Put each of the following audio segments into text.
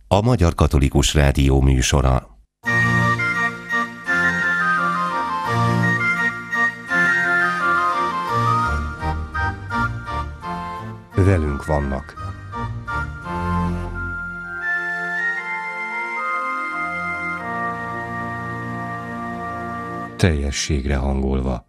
a Magyar Katolikus Rádió műsora. Velünk vannak. Teljességre hangolva.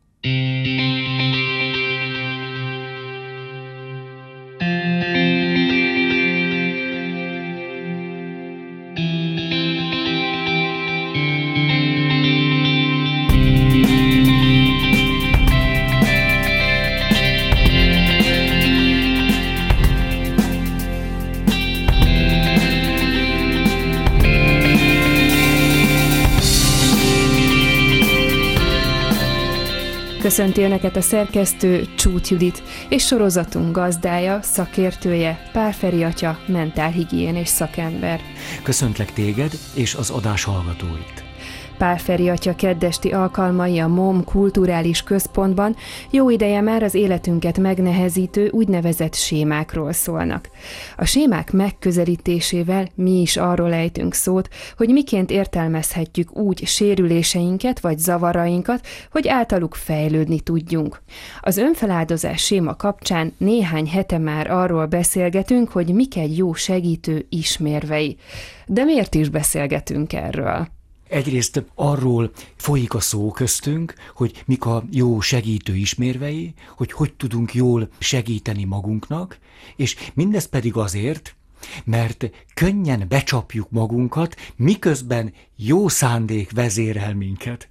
Köszönti Önöket a szerkesztő, Csúth Judit, és sorozatunk gazdája, szakértője, Pál Feri atya, mentálhigiénés szakember. Köszöntlek téged és az adás hallgatóit. Pál Feri atya keddesti alkalmai a MOM kulturális központban jó ideje már az életünket megnehezítő úgynevezett sémákról szólnak. A sémák megközelítésével mi is arról ejtünk szót, hogy miként értelmezhetjük úgy sérüléseinket vagy zavarainkat, hogy általuk fejlődni tudjunk. Az önfeláldozás séma kapcsán néhány hete már arról beszélgetünk, hogy mik egy jó segítő ismérvei. De miért is beszélgetünk erről? Egyrészt arról folyik a szó köztünk, hogy mik a jó segítő ismérvei, hogy tudunk jól segíteni magunknak, és mindez pedig azért, mert könnyen becsapjuk magunkat, miközben jó szándék vezérel minket.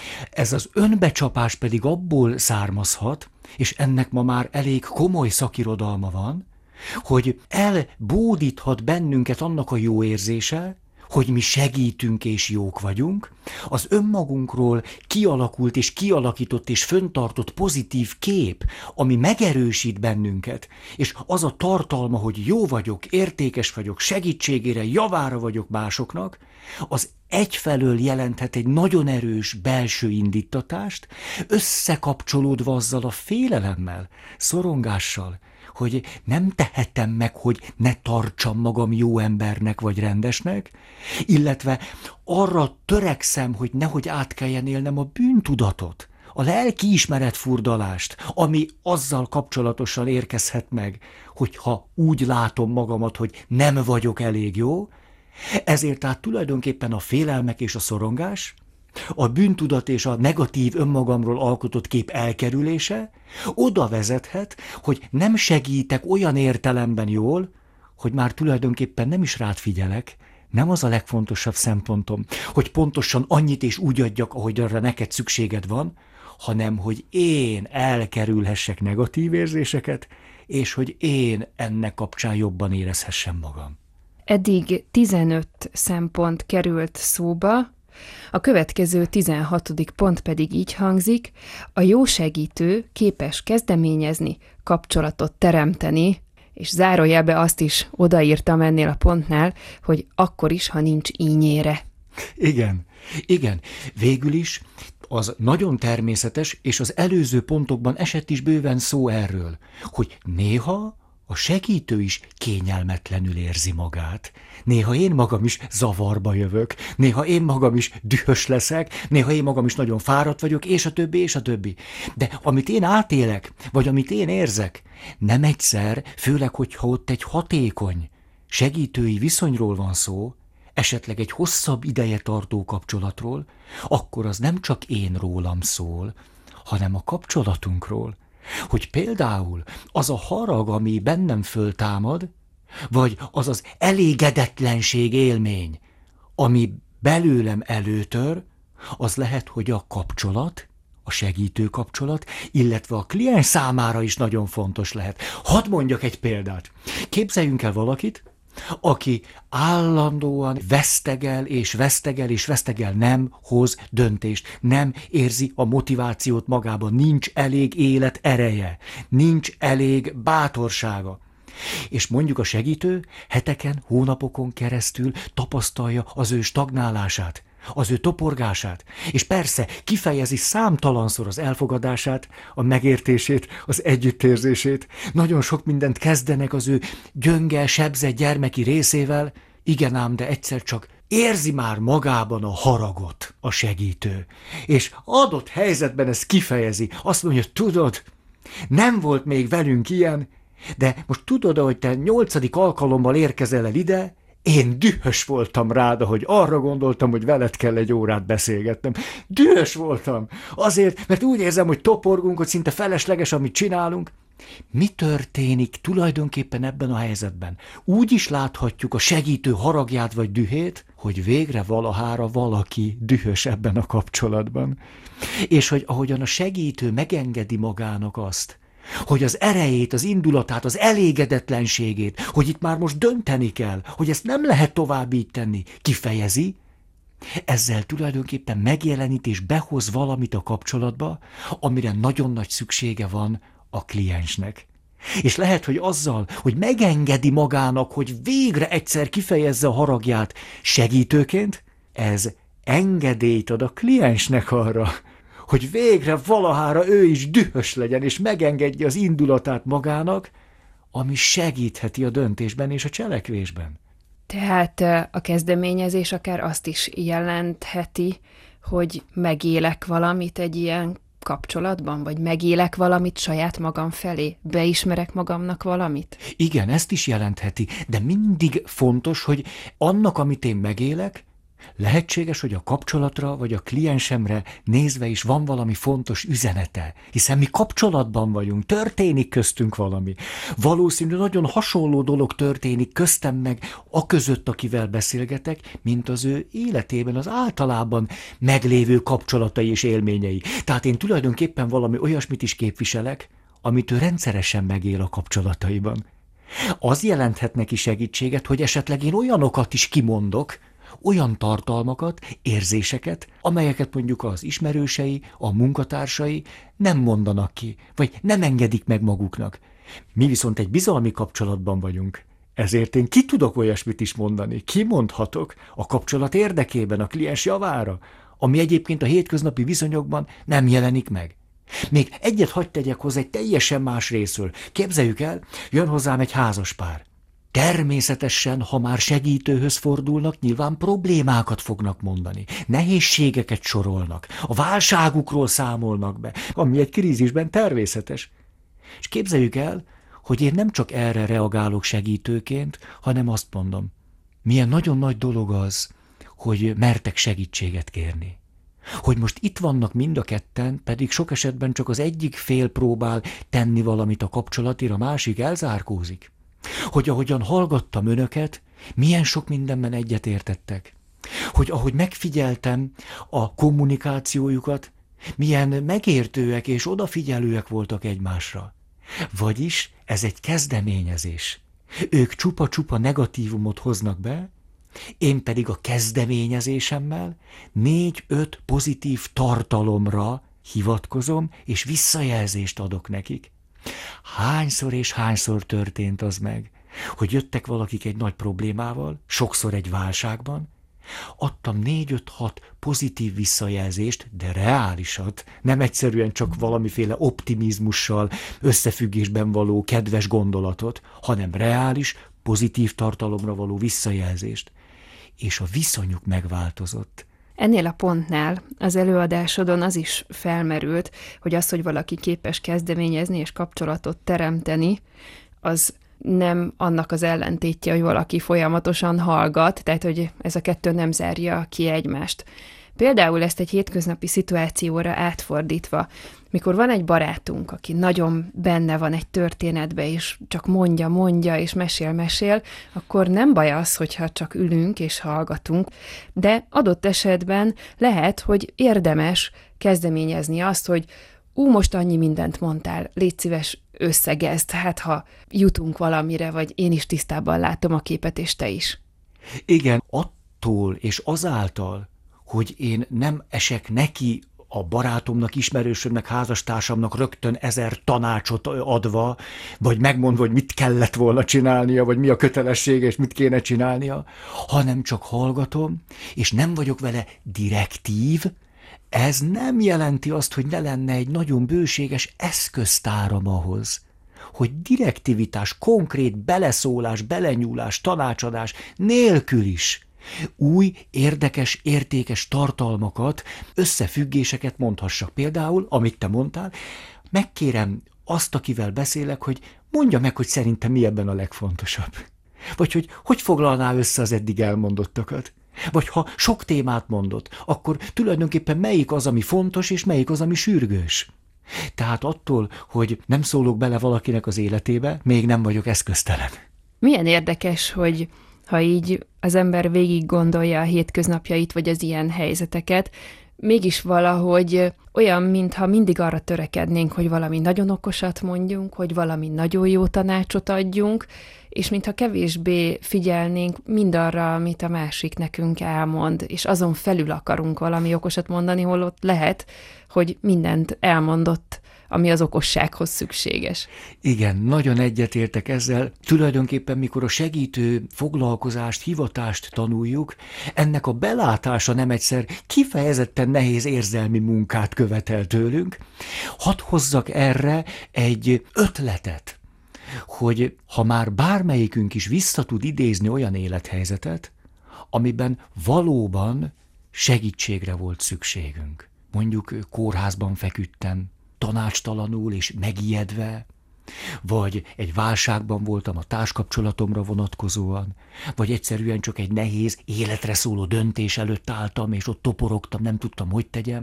Ez az önbecsapás pedig abból származhat, és ennek ma már elég komoly szakirodalma van, hogy elbódíthat bennünket annak a jó érzése, hogy mi segítünk és jók vagyunk, az önmagunkról kialakult és kialakított és föntartott pozitív kép, ami megerősít bennünket, és az a tartalma, hogy jó vagyok, értékes vagyok, segítségére, javára vagyok másoknak, az egyfelől jelenthet egy nagyon erős belső indítatást, összekapcsolódva azzal a félelemmel, szorongással, hogy nem tehetem meg, hogy ne tartsam magam jó embernek vagy rendesnek, illetve arra törekszem, hogy nehogy át kelljen élnem a bűntudatot, a lelkiismeret furdalást, ami azzal kapcsolatosan érkezhet meg, hogyha úgy látom magamat, hogy nem vagyok elég jó. Ezért tehát tulajdonképpen a félelmek és a szorongás, a bűntudat és a negatív önmagamról alkotott kép elkerülése oda vezethet, hogy nem segítek olyan értelemben jól, hogy már tulajdonképpen nem is rád figyelek, nem az a legfontosabb szempontom, hogy pontosan annyit és úgy adjak, ahogy arra neked szükséged van, hanem hogy én elkerülhessek negatív érzéseket, és hogy én ennek kapcsán jobban érezhessem magam. Eddig 15 szempont került szóba, a következő 16. pont pedig így hangzik: a jó segítő képes kezdeményezni, kapcsolatot teremteni, és zárójelbe azt is odaírtam ennél a pontnál, hogy akkor is, ha nincs ínyére. Igen, végül is az nagyon természetes, és az előző pontokban esett is bőven szó erről, hogy néha a segítő is kényelmetlenül érzi magát. Néha én magam is zavarba jövök, néha én magam is dühös leszek, néha én magam is nagyon fáradt vagyok, és a többi, és a többi. De amit én átélek, vagy amit én érzek, nem egyszer, főleg, hogyha ott egy hatékony, segítői viszonyról van szó, esetleg egy hosszabb ideje tartó kapcsolatról, akkor az nem csak én rólam szól, hanem a kapcsolatunkról. Hogy például az a harag, ami bennem föltámad, vagy az az elégedetlenség élmény, ami belőlem előtör, az lehet, hogy a kapcsolat, a segítő kapcsolat, illetve a kliens számára is nagyon fontos lehet. Hadd mondjak egy példát. Képzeljünk el valakit, aki állandóan vesztegel és vesztegel és vesztegel, nem hoz döntést, nem érzi a motivációt magában, nincs elég élet ereje, nincs elég bátorsága. És mondjuk a segítő heteken, hónapokon keresztül tapasztalja az ő stagnálását, az ő toporgását, és persze kifejezi számtalanszor az elfogadását, a megértését, az együttérzését. Nagyon sok mindent kezdenek az ő gyönge, sebzett gyermeki részével, Igen ám, de egyszer csak érzi már magában a haragot a segítő. És adott helyzetben ezt kifejezi. Azt mondja, tudod, nem volt még velünk ilyen, de most tudod, hogy te 8. alkalommal érkezel el ide, én dühös voltam rád, ahogy arra gondoltam, hogy veled kell egy órát beszélgetnem. Dühös voltam. Azért, mert úgy érzem, hogy toporgunk, hogy szinte felesleges, amit csinálunk. Mi történik tulajdonképpen ebben a helyzetben? Úgy is láthatjuk a segítő haragját vagy dühét, hogy végre valahára valaki dühös ebben a kapcsolatban. És hogy ahogyan a segítő megengedi magának azt, hogy az erejét, az indulatát, az elégedetlenségét, hogy itt már most dönteni kell, hogy ezt nem lehet tovább így tenni, kifejezi, ezzel tulajdonképpen megjelenít és behoz valamit a kapcsolatba, amire nagyon nagy szüksége van a kliensnek. És lehet, hogy azzal, hogy megengedi magának, hogy végre egyszer kifejezze a haragját segítőként, ez engedélyt ad a kliensnek arra, hogy végre valahára ő is dühös legyen, és megengedje az indulatát magának, ami segítheti a döntésben és a cselekvésben. Tehát a kezdeményezés akár azt is jelentheti, hogy megélek valamit egy ilyen kapcsolatban, vagy megélek valamit saját magam felé, beismerek magamnak valamit? Igen, ezt is jelentheti, de mindig fontos, hogy annak, amit én megélek, lehetséges, hogy a kapcsolatra vagy a kliensemre nézve is van valami fontos üzenete, hiszen mi kapcsolatban vagyunk, történik köztünk valami. Valószínű nagyon hasonló dolog történik köztem meg aközött, akivel beszélgetek, mint az ő életében, az általában meglévő kapcsolatai és élményei. Tehát én tulajdonképpen valami olyasmit is képviselek, amit ő rendszeresen megél a kapcsolataiban. Az jelenthet neki segítséget, hogy esetleg én olyanokat is kimondok, olyan tartalmakat, érzéseket, amelyeket mondjuk az ismerősei, a munkatársai nem mondanak ki, vagy nem engedik meg maguknak. Mi viszont egy bizalmi kapcsolatban vagyunk. Ezért én ki tudok olyasmit is mondani, kimondhatok a kapcsolat érdekében, a kliens javára, ami egyébként a hétköznapi viszonyokban nem jelenik meg. Még egyet hadd tegyek hozzá egy teljesen más részről. Képzeljük el, jön hozzám egy házaspár. Természetesen, ha már segítőhöz fordulnak, nyilván problémákat fognak mondani, nehézségeket sorolnak, a válságukról számolnak be, ami egy krízisben természetes. És képzeljük el, hogy én nem csak erre reagálok segítőként, hanem azt mondom, milyen nagyon nagy dolog az, hogy mertek segítséget kérni. Hogy most itt vannak mind a ketten, pedig sok esetben csak az egyik fél próbál tenni valamit a kapcsolatért, a másik elzárkózik. Hogy ahogyan hallgattam önöket, milyen sok mindenben egyetértettek. Hogy ahogy megfigyeltem a kommunikációjukat, milyen megértőek és odafigyelőek voltak egymásra. Vagyis ez egy kezdeményezés. Ők csupa-csupa negatívumot hoznak be, én pedig a kezdeményezésemmel 4-5 pozitív tartalomra hivatkozom, és visszajelzést adok nekik. Hányszor és hányszor történt az meg, hogy jöttek valakik egy nagy problémával, sokszor egy válságban, adtam 4-5-6 pozitív visszajelzést, de reálisat, nem egyszerűen csak valamiféle optimizmussal, összefüggésben való kedves gondolatot, hanem reális, pozitív tartalomra való visszajelzést. És a viszonyuk megváltozott. Ennél a pontnál az előadásodon az is felmerült, hogy az, hogy valaki képes kezdeményezni és kapcsolatot teremteni, az nem annak az ellentétje, hogy valaki folyamatosan hallgat, tehát hogy ez a kettő nem zárja ki egymást. Például ezt egy hétköznapi szituációra átfordítva, mikor van egy barátunk, aki nagyon benne van egy történetbe, és csak mondja, és mesél, akkor nem baj az, hogyha csak ülünk és hallgatunk, de adott esetben lehet, hogy érdemes kezdeményezni azt, hogy most annyi mindent mondtál, légy szíves, összegezd, hát ha jutunk valamire, vagy én is tisztában látom a képet, és te is. Igen, attól és azáltal, hogy én nem esek neki a barátomnak, ismerősömnek, házastársamnak rögtön 1000 tanácsot adva, vagy megmondva, hogy mit kellett volna csinálnia, vagy mi a kötelessége, és mit kéne csinálnia, hanem csak hallgatom, és nem vagyok vele direktív, ez nem jelenti azt, hogy ne lenne egy nagyon bőséges eszköztáram ahhoz, hogy direktivitás, konkrét beleszólás, belenyúlás, tanácsadás nélkül is új, érdekes, értékes tartalmakat, összefüggéseket mondhassak. Például, amit te mondtál, megkérem azt, akivel beszélek, hogy mondja meg, hogy szerintem mi ebben a legfontosabb. Vagy hogy foglalná össze az eddig elmondottakat. Vagy ha sok témát mondott, akkor tulajdonképpen melyik az, ami fontos, és melyik az, ami sürgős. Tehát attól, hogy nem szólok bele valakinek az életébe, még nem vagyok eszköztelen. Milyen érdekes, hogy ha így az ember végig gondolja a hétköznapjait, vagy az ilyen helyzeteket, mégis valahogy olyan, mintha mindig arra törekednénk, hogy valami nagyon okosat mondjunk, hogy valami nagyon jó tanácsot adjunk, és mintha kevésbé figyelnénk mindarra, amit a másik nekünk elmond, és azon felül akarunk valami okosat mondani, holott lehet, hogy mindent elmondott, ami az okossághoz szükséges. Igen, nagyon egyetértek ezzel. Tulajdonképpen, mikor a segítő foglalkozást, hivatást tanuljuk, ennek a belátása nem egyszer kifejezetten nehéz érzelmi munkát követel tőlünk. Hadd hozzak erre egy ötletet, hogy ha már bármelyikünk is vissza tud idézni olyan élethelyzetet, amiben valóban segítségre volt szükségünk. Mondjuk kórházban feküdtem, tanácstalanul és megijedve, vagy egy válságban voltam a társkapcsolatomra vonatkozóan, vagy egyszerűen csak egy nehéz, életre szóló döntés előtt álltam, és ott toporogtam, nem tudtam, hogy tegyem.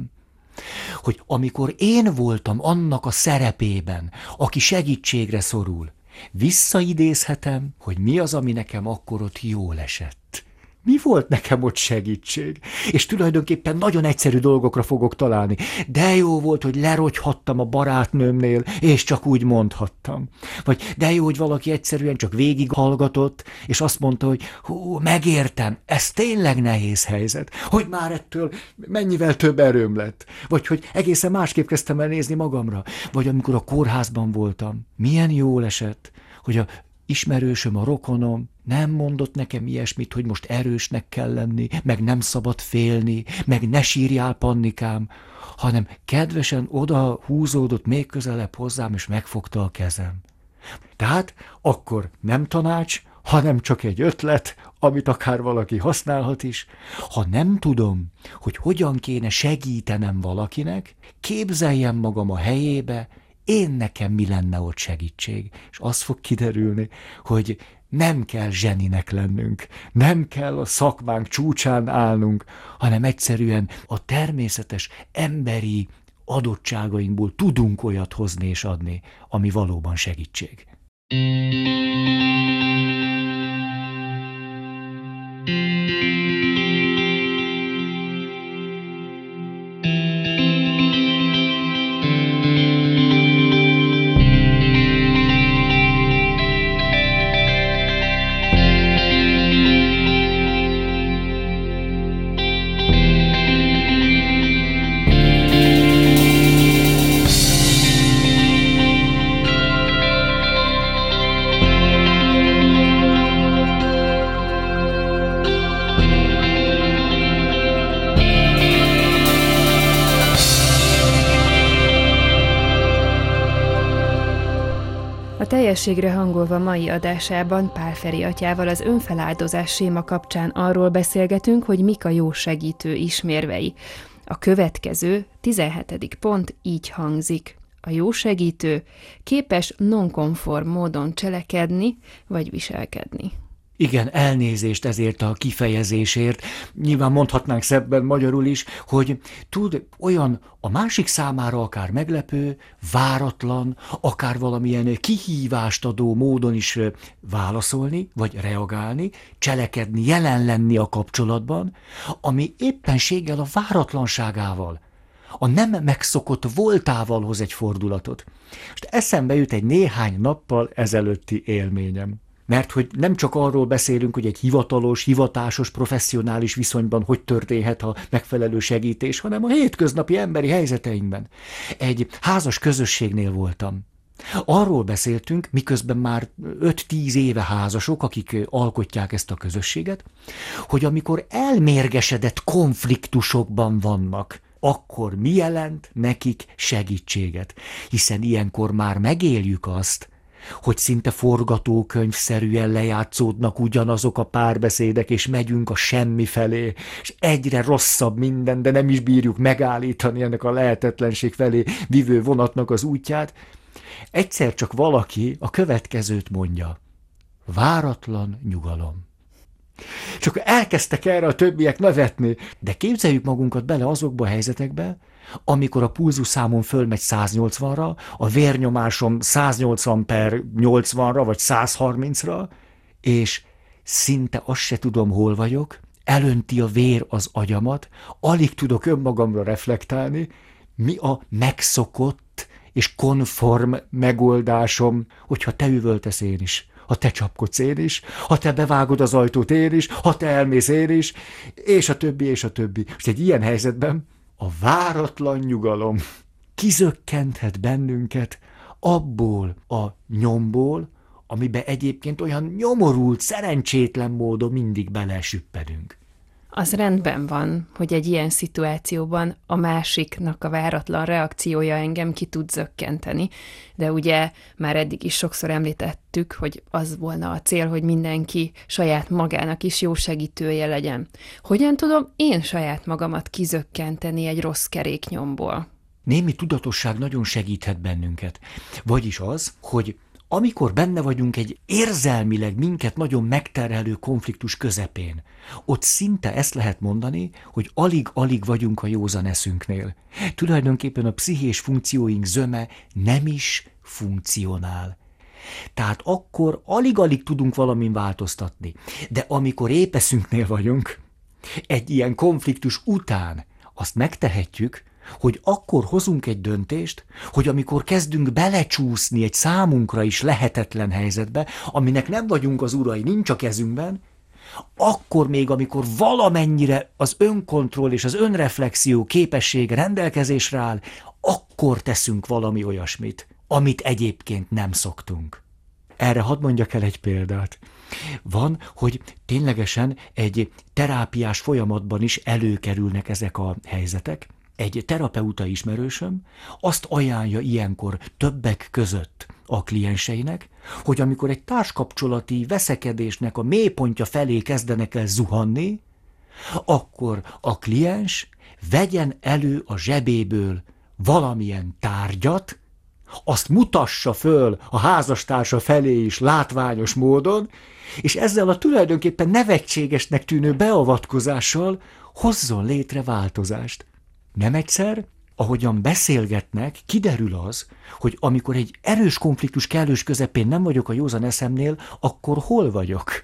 Hogy amikor én voltam annak a szerepében, aki segítségre szorul, visszaidézhetem, hogy mi az, ami nekem akkor ott jól esett. Mi volt nekem ott segítség? És tulajdonképpen nagyon egyszerű dolgokra fogok találni. De jó volt, hogy lerogyhattam a barátnőmnél, és csak úgy mondhattam. Vagy de jó, hogy valaki egyszerűen csak végighallgatott, és azt mondta, hogy hú, megértem, ez tényleg nehéz helyzet. Hogy már ettől mennyivel több erőm lett. Vagy hogy egészen másképp kezdtem el nézni magamra. Vagy amikor a kórházban voltam, milyen jól esett, hogy a ismerősöm, a rokonom nem mondott nekem ilyesmit, hogy most erősnek kell lenni, meg nem szabad félni, meg ne sírjál, Pannikám, hanem kedvesen oda húzódott még közelebb hozzám, és megfogta a kezem. Tehát akkor nem tanács, hanem csak egy ötlet, amit akár valaki használhat is. Ha nem tudom, hogy hogyan kéne segítenem valakinek, képzeljem magam a helyébe, én nekem mi lenne ott segítség. És az fog kiderülni, hogy nem kell zseninek lennünk, nem kell a szakmánk csúcsán állnunk, hanem egyszerűen a természetes emberi adottságainkból tudunk olyat hozni és adni, ami valóban segítség. Teljességre hangolva mai adásában Pál Feri atyával az önfeláldozás séma kapcsán arról beszélgetünk, hogy mik a jó segítő ismérvei. A következő, 17. pont így hangzik. A jó segítő képes nonkonform módon cselekedni vagy viselkedni. Igen, elnézést ezért a kifejezésért. Nyilván mondhatnánk szebben magyarul is, hogy tud olyan a másik számára akár meglepő, váratlan, akár valamilyen kihívást adó módon is válaszolni, vagy reagálni, cselekedni, jelen lenni a kapcsolatban, ami éppenséggel a váratlanságával, a nem megszokott voltával hoz egy fordulatot. Most eszembe jut egy néhány nappal ezelőtti élményem. Mert hogy nem csak arról beszélünk, hogy egy hivatalos, hivatásos, professzionális viszonyban hogy történhet a megfelelő segítés, hanem a hétköznapi emberi helyzeteinkben. Egy házas közösségnél voltam. Arról beszéltünk, miközben már 5-10 éve házasok, akik alkotják ezt a közösséget, hogy amikor elmérgesedett konfliktusokban vannak, akkor mi jelent nekik segítséget? Hiszen ilyenkor már megéljük azt, hogy szinte forgatókönyvszerűen lejátszódnak ugyanazok a párbeszédek, és megyünk a semmi felé, és egyre rosszabb minden, de nem is bírjuk megállítani ennek a lehetetlenség felé vivő vonatnak az útját. Egyszer csak valaki a következőt mondja: váratlan nyugalom. És akkor elkezdtek erre a többiek nevetni, de képzeljük magunkat bele azokba a helyzetekbe, amikor a pulzusszámom fölmegy 180-ra, a vérnyomásom 180/80-ra, vagy 130-ra, és szinte azt se tudom, hol vagyok, elönti a vér az agyamat, alig tudok önmagamra reflektálni, mi a megszokott és konform megoldásom, hogyha te üvöltesz, én is, ha te csapkodsz, én is, ha te bevágod az ajtót, én is, ha te elmész, én is, és a többi, és a többi. És egy ilyen helyzetben a váratlan nyugalom kizökkenthet bennünket abból a nyomból, amiben egyébként olyan nyomorult, szerencsétlen módon mindig belesüppedünk. Az rendben van, hogy egy ilyen szituációban a másiknak a váratlan reakciója engem ki tud zökkenteni, de ugye már eddig is sokszor említettük, hogy az volna a cél, hogy mindenki saját magának is jó segítője legyen. Hogyan tudom én saját magamat kizökkenteni egy rossz keréknyomból? Némi tudatosság nagyon segíthet bennünket. Vagyis az, hogy amikor benne vagyunk egy érzelmileg minket nagyon megterhelő konfliktus közepén, ott szinte ezt lehet mondani, hogy alig-alig vagyunk a józan eszünknél. Tulajdonképpen a pszichés funkcióink zöme nem is funkcionál. Tehát akkor alig-alig tudunk valamin változtatni. De amikor épp eszünknél vagyunk, egy ilyen konfliktus után azt megtehetjük, hogy akkor hozunk egy döntést, hogy amikor kezdünk belecsúszni egy számunkra is lehetetlen helyzetbe, aminek nem vagyunk az urai, nincs a kezünkben, akkor még, amikor valamennyire az önkontroll és az önreflexió képessége rendelkezésre áll, akkor teszünk valami olyasmit, amit egyébként nem szoktunk. Erre hadd mondjak el egy példát. Van, hogy ténylegesen egy terápiás folyamatban is előkerülnek ezek a helyzetek. Egy terapeuta ismerősöm azt ajánlja ilyenkor többek között a klienseinek, hogy amikor egy társkapcsolati veszekedésnek a mélypontja felé kezdenek el zuhanni, akkor a kliens vegyen elő a zsebéből valamilyen tárgyat, azt mutassa föl a házastársa felé is látványos módon, és ezzel a tulajdonképpen nevetségesnek tűnő beavatkozással hozzon létre változást. Nem egyszer, ahogyan beszélgetnek, kiderül az, hogy amikor egy erős konfliktus kellős közepén nem vagyok a józan eszemnél, akkor hol vagyok?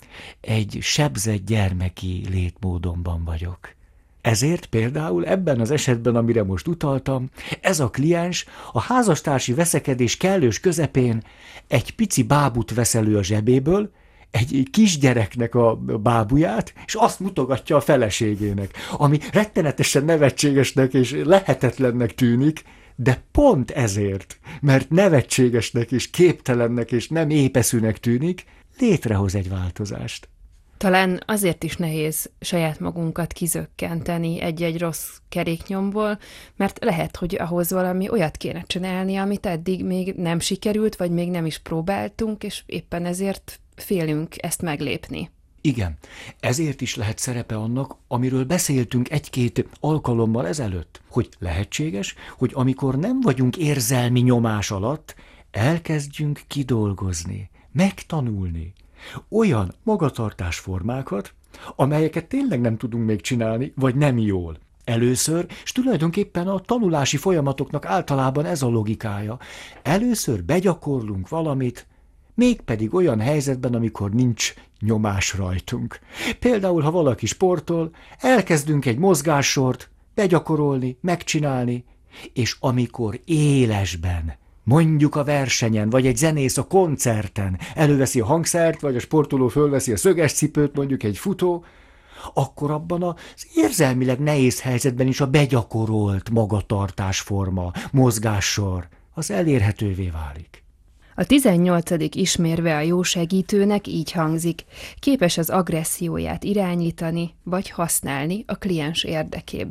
Egy sebzett gyermeki létmódomban vagyok. Ezért például ebben az esetben, amire most utaltam, ez a kliens a házastársi veszekedés kellős közepén egy pici bábut vesz elő a zsebéből, egy kisgyereknek a bábuját, és azt mutogatja a feleségének, ami rettenetesen nevetségesnek és lehetetlennek tűnik, de pont ezért, mert nevetségesnek és képtelennek és nem épeszűnek tűnik, létrehoz egy változást. Talán azért is nehéz saját magunkat kizökkenteni egy-egy rossz keréknyomból, mert lehet, hogy ahhoz valami olyat kéne csinálni, amit eddig még nem sikerült, vagy még nem is próbáltunk, és éppen ezért félünk ezt meglépni. Igen, ezért is lehet szerepe annak, amiről beszéltünk egy-két alkalommal ezelőtt, hogy lehetséges, hogy amikor nem vagyunk érzelmi nyomás alatt, elkezdjünk kidolgozni, megtanulni olyan magatartásformákat, amelyeket tényleg nem tudunk még csinálni, vagy nem jól. Először, és tulajdonképpen a tanulási folyamatoknak általában ez a logikája, először begyakorlunk valamit, mégpedig olyan helyzetben, amikor nincs nyomás rajtunk. Például, ha valaki sportol, elkezdünk egy mozgássort begyakorolni, megcsinálni, és amikor élesben, mondjuk a versenyen, vagy egy zenész a koncerten előveszi a hangszert, vagy a sportoló fölveszi a szöges cipőt, mondjuk egy futó, akkor abban az érzelmileg nehéz helyzetben is a begyakorolt magatartásforma, mozgássor, az elérhetővé válik. A 18. ismérve a jó segítőnek így hangzik: képes az agresszióját irányítani vagy használni a kliens érdekében.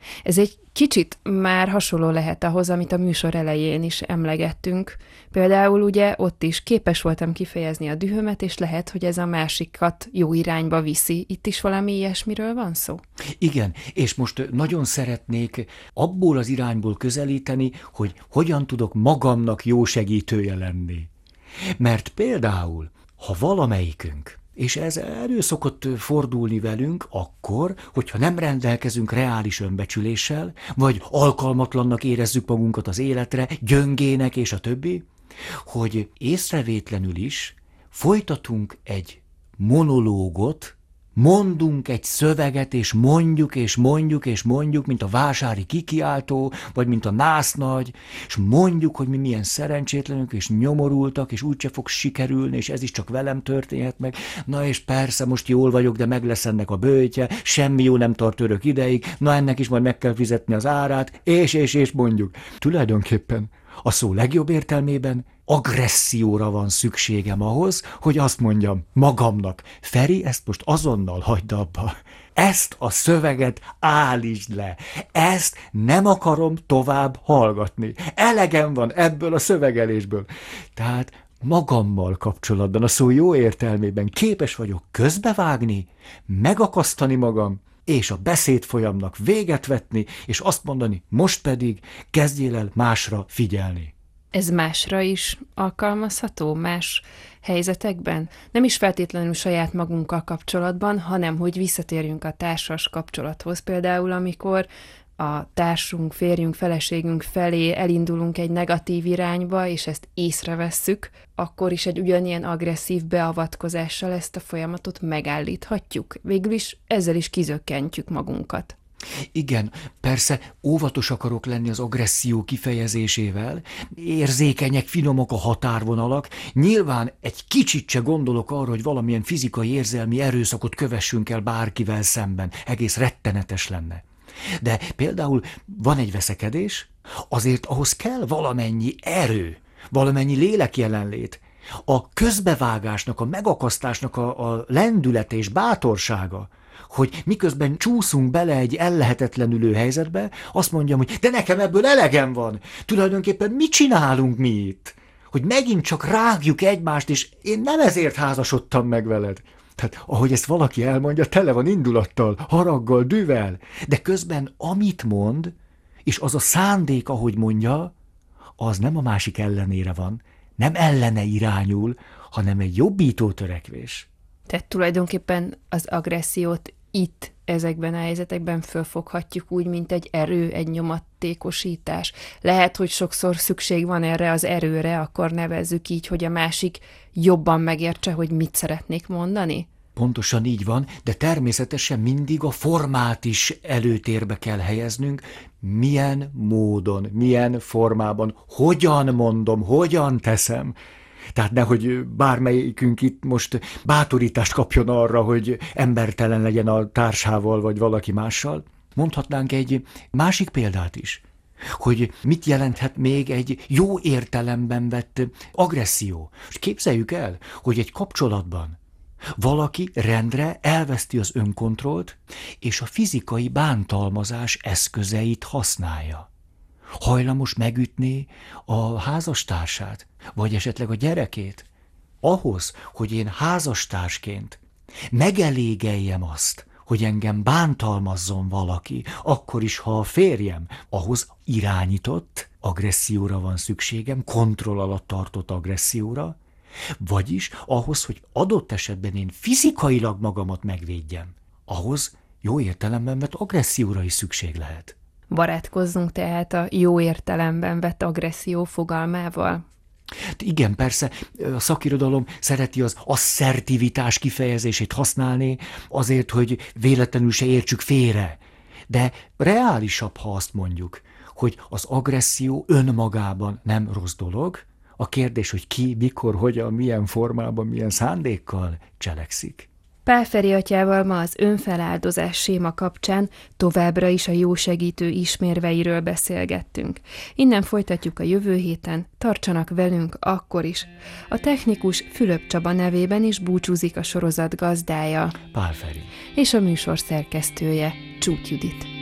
Ez egy kicsit már hasonló lehet ahhoz, amit a műsor elején is emlegettünk. Például ugye ott is képes voltam kifejezni a dühömet, és lehet, hogy ez a másikat jó irányba viszi. Itt is valami ilyesmiről van szó? Igen, és most nagyon szeretnék abból az irányból közelíteni, hogy hogyan tudok magamnak jó segítője lenni. Mert például, ha valamelyikünk, és ez elő szokott fordulni velünk akkor, hogyha nem rendelkezünk reális önbecsüléssel, vagy alkalmatlannak érezzük magunkat az életre, gyöngének és a többi, hogy észrevétlenül is folytatunk egy monológot, mondunk egy szöveget, és mondjuk, és mondjuk, és mondjuk, mint a vásári kikiáltó, vagy mint a násznagy, és mondjuk, hogy mi milyen szerencsétlenünk, és nyomorultak, és úgyse fog sikerülni, és ez is csak velem történhet meg. Na és persze, most jól vagyok, de meg lesz ennek a böjtje, semmi jó nem tart örök ideig, na ennek is majd meg kell fizetni az árát, és mondjuk. Tulajdonképpen a szó legjobb értelmében agresszióra van szükségem ahhoz, hogy azt mondjam magamnak, Feri, ezt most azonnal hagyd abba. Ezt a szöveget állítsd le. Ezt nem akarom tovább hallgatni. Elegem van ebből a szövegelésből. Tehát magammal kapcsolatban, a szó jó értelmében képes vagyok közbevágni, megakasztani magam, és a beszédfolyamnak véget vetni, és azt mondani, most pedig kezdjél el másra figyelni. Ez másra is alkalmazható, más helyzetekben? Nem is feltétlenül saját magunkkal kapcsolatban, hanem hogy visszatérjünk a társas kapcsolathoz. Például, amikor a társunk, férjünk, feleségünk felé elindulunk egy negatív irányba, és ezt észrevesszük, akkor is egy ugyanilyen agresszív beavatkozással ezt a folyamatot megállíthatjuk. Végül is ezzel is kizökkentjük magunkat. Igen, persze óvatos akarok lenni az agresszió kifejezésével, érzékenyek, finomok a határvonalak, nyilván egy kicsit se gondolok arra, hogy valamilyen fizikai érzelmi erőszakot kövessünk el bárkivel szemben, egész rettenetes lenne. De például van egy veszekedés, azért ahhoz kell valamennyi erő, valamennyi lélekjelenlét, a közbevágásnak, a megakasztásnak a lendülete és bátorsága, hogy miközben csúszunk bele egy ellehetetlenülő helyzetbe, azt mondjam, hogy de nekem ebből elegem van. Tulajdonképpen mit csinálunk mi itt? Hogy megint csak rágjuk egymást, és én nem ezért házasodtam meg veled. Tehát ahogy ezt valaki elmondja, tele van indulattal, haraggal, dühvel, de közben amit mond, és az a szándék, ahogy mondja, az nem a másik ellenére van, nem ellene irányul, hanem egy jobbító törekvés. Tehát tulajdonképpen az agressziót itt, ezekben a helyzetekben fölfoghatjuk úgy, mint egy erő, egy nyomatékosítás. Lehet, hogy sokszor szükség van erre az erőre, akkor nevezzük így, hogy a másik jobban megértse, hogy mit szeretnék mondani? Pontosan így van, de természetesen mindig a formát is előtérbe kell helyeznünk, milyen módon, milyen formában, hogyan mondom, hogyan teszem. Tehát nehogy bármelyikünk itt most bátorítást kapjon arra, hogy embertelen legyen a társával vagy valaki mással. Mondhatnánk egy másik példát is, hogy mit jelenthet még egy jó értelemben vett agresszió. És képzeljük el, hogy egy kapcsolatban valaki rendre elveszti az önkontrollt, és a fizikai bántalmazás eszközeit használja. Hajlamos megütni a házastársát, vagy esetleg a gyerekét. Ahhoz, hogy én házastársként megelégeljem azt, hogy engem bántalmazzon valaki, akkor is, ha a férjem, ahhoz irányított agresszióra van szükségem, kontroll alatt tartott agresszióra, vagyis ahhoz, hogy adott esetben én fizikailag magamat megvédjem, ahhoz jó értelemben vett agresszióra is szükség lehet. Barátkozzunk tehát a jó értelemben vett agresszió fogalmával. Igen, persze, a szakirodalom szereti az asszertivitás kifejezését használni, azért, hogy véletlenül se értsük félre. De reálisabb, ha azt mondjuk, hogy az agresszió önmagában nem rossz dolog, a kérdés, hogy ki, mikor, hogyan, milyen formában, milyen szándékkal cselekszik. Pál Feri atyával ma az önfeláldozás séma kapcsán továbbra is a jó segítő ismérveiről beszélgettünk. Innen folytatjuk a jövő héten, tartsanak velünk akkor is. A technikus Fülöp Csaba nevében is búcsúzik a sorozat gazdája, Pál Feri. és a műsor szerkesztője, Csúth Judit.